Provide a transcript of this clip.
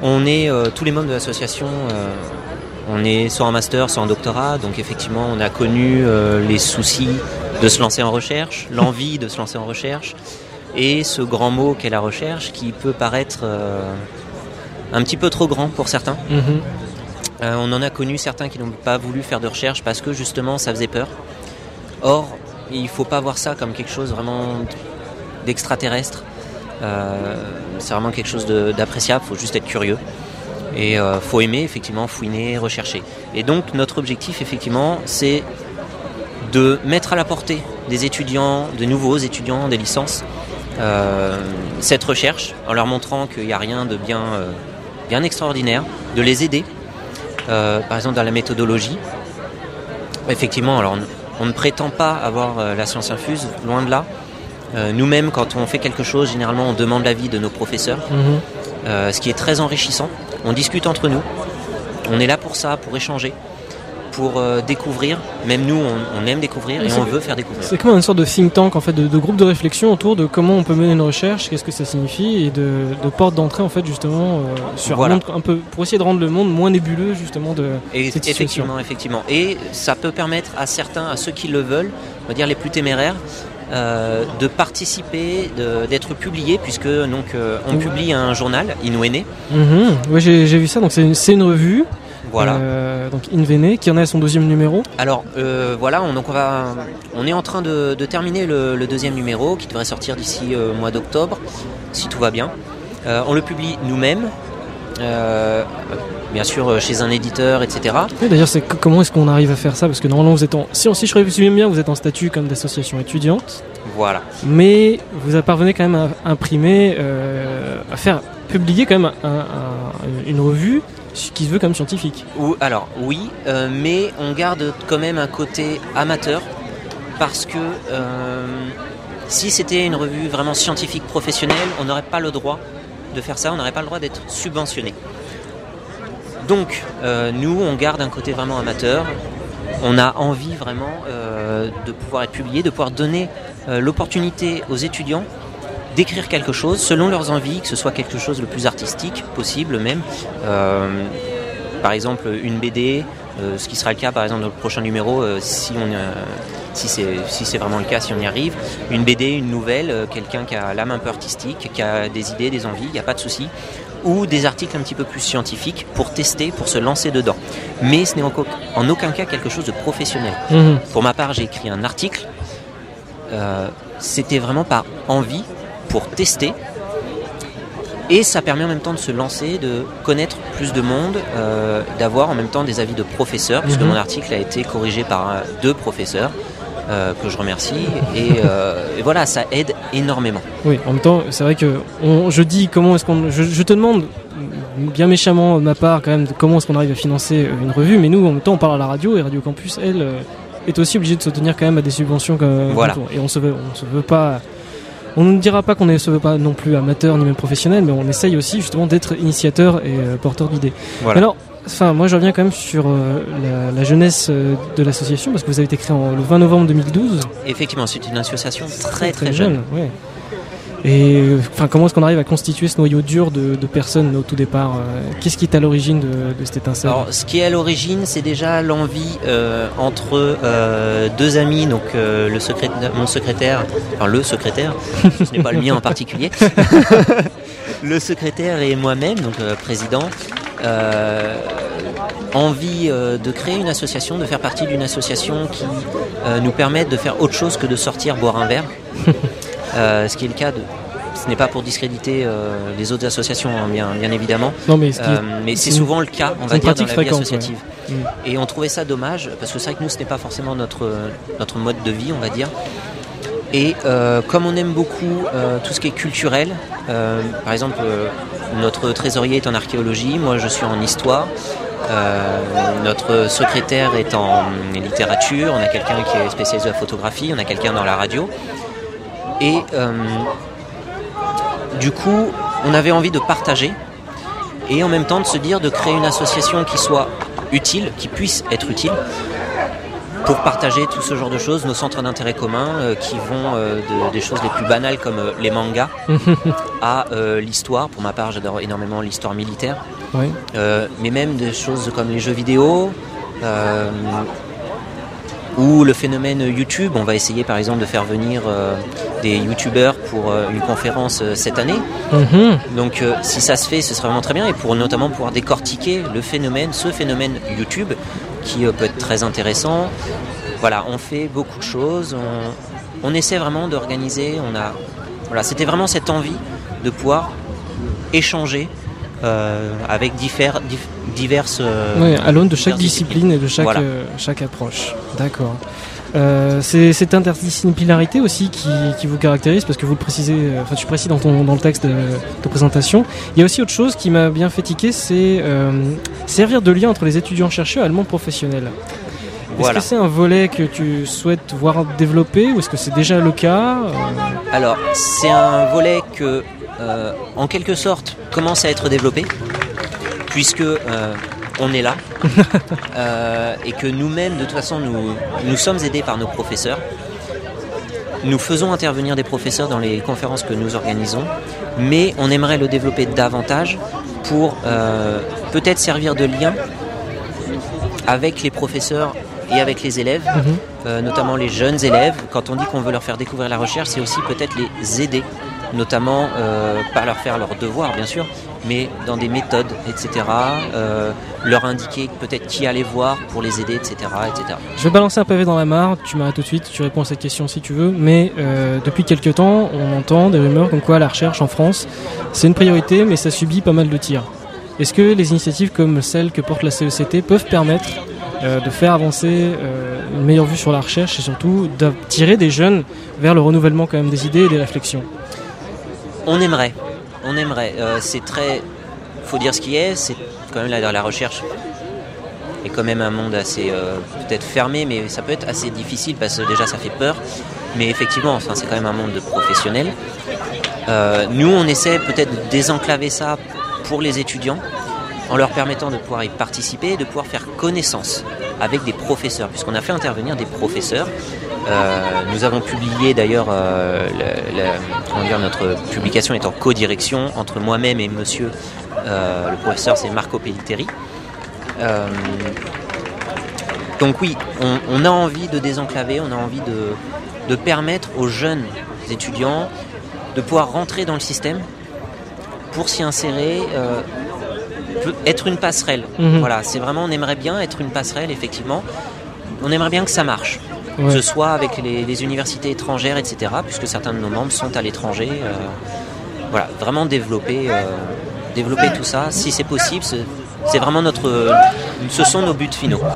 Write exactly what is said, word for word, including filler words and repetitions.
On est euh, tous les membres de l'association, euh, on est soit en master, soit en doctorat, donc effectivement on a connu euh, les soucis de se lancer en recherche, l'envie de se lancer en recherche, et ce grand mot qu'est la recherche qui peut paraître euh, un petit peu trop grand pour certains. Mmh. Euh, on en a connu certains qui n'ont pas voulu faire de recherche parce que justement ça faisait peur. Or, il ne faut pas voir ça comme quelque chose vraiment d'extraterrestre. Euh, c'est vraiment quelque chose de, d'appréciable, il faut juste être curieux. Et il euh, faut aimer, effectivement, fouiner, rechercher. Et donc, notre objectif, effectivement, c'est de mettre à la portée des étudiants, de nouveaux étudiants, des licences, euh, cette recherche, en leur montrant qu'il n'y a rien de bien, euh, bien extraordinaire, de les aider. Euh, par exemple dans la méthodologie, effectivement, alors on, on ne prétend pas avoir euh, la science infuse, loin de là. Euh, nous-mêmes, quand on fait quelque chose, généralement on demande l'avis de nos professeurs, mmh. euh, ce qui est très enrichissant. On discute entre nous, on est là pour ça, pour échanger, pour euh, découvrir. Même nous, on, on aime découvrir et, et on veut faire découvrir. C'est comme une sorte de think tank, en fait, de, de groupe de réflexion autour de comment on peut mener une recherche, qu'est-ce que ça signifie, et de, de porte d'entrée, en fait, justement, euh, sur voilà. un monde un peu, pour essayer de rendre le monde moins nébuleux, justement, de et cette effectivement, situation. Effectivement. Et ça peut permettre à certains, à ceux qui le veulent, on va dire les plus téméraires, euh, de participer, de, d'être publiés, puisque donc euh, on mmh. publie un journal, Inwene. Mmh. Oui, j'ai, j'ai vu ça. Donc c'est une, c'est une revue. Voilà. Euh, donc Inwene, qui en est à son deuxième numéro. Alors euh, voilà, on, donc on, va, on est en train de, de terminer le, le deuxième numéro qui devrait sortir d'ici le euh, mois d'octobre, si tout va bien. Euh, on le publie nous-mêmes, euh, bien sûr chez un éditeur, et cetera. Oui, d'ailleurs, c'est, comment est-ce qu'on arrive à faire ça ? Parce que normalement, vous êtes en, si, si je me souviens bien, vous êtes en statut comme d'association étudiante. Voilà. Mais vous parvenez quand même à imprimer, euh, à faire publier quand même un, un, une revue qui se veut comme scientifique. Ou, alors oui, euh, mais on garde quand même un côté amateur parce que euh, si c'était une revue vraiment scientifique professionnelle, on n'aurait pas le droit de faire ça, on n'aurait pas le droit d'être subventionné. Donc euh, nous, on garde un côté vraiment amateur. On a envie vraiment euh, de pouvoir être publié, de pouvoir donner euh, l'opportunité aux étudiants d'écrire quelque chose selon leurs envies, que ce soit quelque chose le plus artistique possible même. Euh, par exemple une B D, euh, ce qui sera le cas par exemple dans le prochain numéro, euh, si, on, euh, si, c'est, si c'est vraiment le cas, si on y arrive. Une B D, une nouvelle, euh, quelqu'un qui a l'âme un peu artistique, qui a des idées, des envies, il n'y a pas de souci. Ou des articles un petit peu plus scientifiques pour tester, pour se lancer dedans. Mais ce n'est en, co- en aucun cas quelque chose de professionnel. Mmh. Pour ma part, j'ai écrit un article. Euh, c'était vraiment par envie, pour tester, et ça permet en même temps de se lancer, de connaître plus de monde, euh, d'avoir en même temps des avis de professeurs, puisque mmh. mon article a été corrigé par euh, deux professeurs euh, que je remercie, et, euh, et voilà, ça aide énormément. Oui, en même temps, c'est vrai que on, je dis comment est-ce qu'on, je, je te demande bien méchamment de ma part quand même comment est-ce qu'on arrive à financer une revue, mais nous en même temps on parle à la radio et Radio Campus, elle, euh, est aussi obligée de se tenir quand même à des subventions comme voilà. Et on se veut, on se veut pas. On ne dira pas qu'on ne se veut pas non plus amateur ni même professionnel, mais on essaye aussi justement d'être initiateur et euh, porteur d'idées. Voilà. Alors, enfin, moi je reviens quand même sur euh, la, la jeunesse euh, de l'association, parce que vous avez été créé en, le vingt novembre deux mille douze. Effectivement, c'est une association très très, très, très jeune. jeune ouais. Et enfin, comment est-ce qu'on arrive à constituer ce noyau dur de, de personnes au tout départ ? Qu'est-ce qui est à l'origine de, de cette étincelle ? Alors, ce qui est à l'origine, c'est déjà l'envie euh, entre euh, deux amis, donc euh, le secrétaire, mon secrétaire, enfin le secrétaire, ce n'est pas le mien en particulier, le secrétaire et moi-même, donc euh, président. Euh, envie euh, de créer une association, de faire partie d'une association qui euh, nous permette de faire autre chose que de sortir boire un verre. Euh, ce qui est le cas de... Ce n'est pas pour discréditer euh, les autres associations, hein, bien, bien évidemment. Non, mais, euh, mais c'est, c'est souvent le cas, on va dire, dans la vie associative. Ouais. Et on trouvait ça dommage, parce que c'est vrai que nous, ce n'est pas forcément notre, notre mode de vie, on va dire. Et euh, comme on aime beaucoup euh, tout ce qui est culturel, euh, par exemple, euh, notre trésorier est en archéologie, moi je suis en histoire, euh, notre secrétaire est en littérature, on a quelqu'un qui est spécialisé en photographie, on a quelqu'un dans la radio. Et euh, du coup, on avait envie de partager et en même temps de se dire de créer une association qui soit utile, qui puisse être utile, pour partager tout ce genre de choses, nos centres d'intérêt communs euh, qui vont euh, de, des choses les plus banales comme euh, les mangas à euh, l'histoire. Pour ma part, j'adore énormément l'histoire militaire, oui. euh, mais même des choses comme les jeux vidéo euh, ou le phénomène YouTube. On va essayer par exemple de faire venir euh, des youtubeurs pour euh, une conférence euh, cette année. Mm-hmm. Donc euh, si ça se fait, ce serait vraiment très bien, et pour notamment pouvoir décortiquer le phénomène, ce phénomène YouTube qui euh, peut être très intéressant. Voilà, on fait beaucoup de choses, on, on essaie vraiment d'organiser, on a, voilà, c'était vraiment cette envie de pouvoir échanger euh, avec divers, diverses... Euh, oui, à l'aune de chaque discipline et de chaque, voilà. euh, chaque approche. D'accord. Euh, c'est cette interdisciplinarité aussi qui, qui vous caractérise, parce que vous le précisez, enfin tu précises dans, ton, dans le texte de, de présentation. Il y a aussi autre chose qui m'a bien fait tiquer, c'est euh, servir de lien entre les étudiants chercheurs et le monde professionnel. Voilà. Est-ce que c'est un volet que tu souhaites voir développer, ou est-ce que c'est déjà le cas? euh... Alors, c'est un volet que, euh, en quelque sorte, commence à être développé, puisque euh, on est là, euh, et que nous-mêmes, de toute façon, nous, nous sommes aidés par nos professeurs. Nous faisons intervenir des professeurs dans les conférences que nous organisons, mais on aimerait le développer davantage pour euh, peut-être servir de lien avec les professeurs et avec les élèves, mmh. euh, notamment les jeunes élèves. Quand on dit qu'on veut leur faire découvrir la recherche, c'est aussi peut-être les aider, notamment euh, pas leur faire leurs devoirs bien sûr, mais dans des méthodes, et cetera. Euh, leur indiquer peut-être qui aller voir pour les aider, et cetera, et cetera. Je vais balancer un pavé dans la mare, tu m'arrêtes tout de suite, tu réponds à cette question si tu veux, mais euh, depuis quelques temps, on entend des rumeurs comme quoi la recherche en France, c'est une priorité, mais ça subit pas mal de tirs. Est-ce que les initiatives comme celles que porte la C E C T peuvent permettre euh, de faire avancer euh, une meilleure vue sur la recherche et surtout d'attirer des jeunes vers le renouvellement quand même des idées et des réflexions? On aimerait, on aimerait. Euh, c'est très, faut dire ce qui est. C'est quand même la, la recherche est quand même un monde assez euh, peut-être fermé, mais ça peut être assez difficile parce que déjà ça fait peur. Mais effectivement, enfin c'est quand même un monde de professionnels. Euh, nous, on essaie peut-être de désenclaver ça pour les étudiants, en leur permettant de pouvoir y participer et de pouvoir faire connaissance avec des professeurs, puisqu'on a fait intervenir des professeurs. Euh, nous avons publié d'ailleurs, euh, le, le, comment dire, notre publication est en co-direction entre moi-même et monsieur, euh, le professeur c'est Marco Pelliteri. Euh, donc oui, on, on a envie de désenclaver, on a envie de, de permettre aux jeunes étudiants de pouvoir rentrer dans le système pour s'y insérer, euh, être une passerelle. Mmh. Voilà, c'est vraiment, on aimerait bien être une passerelle, effectivement. On aimerait bien que ça marche, ouais. Que ce soit avec les, les universités étrangères, et cetera, puisque certains de nos membres sont à l'étranger. Euh, voilà, vraiment développer, euh, développer tout ça, si c'est possible. C'est, c'est vraiment notre, ce sont nos buts finaux.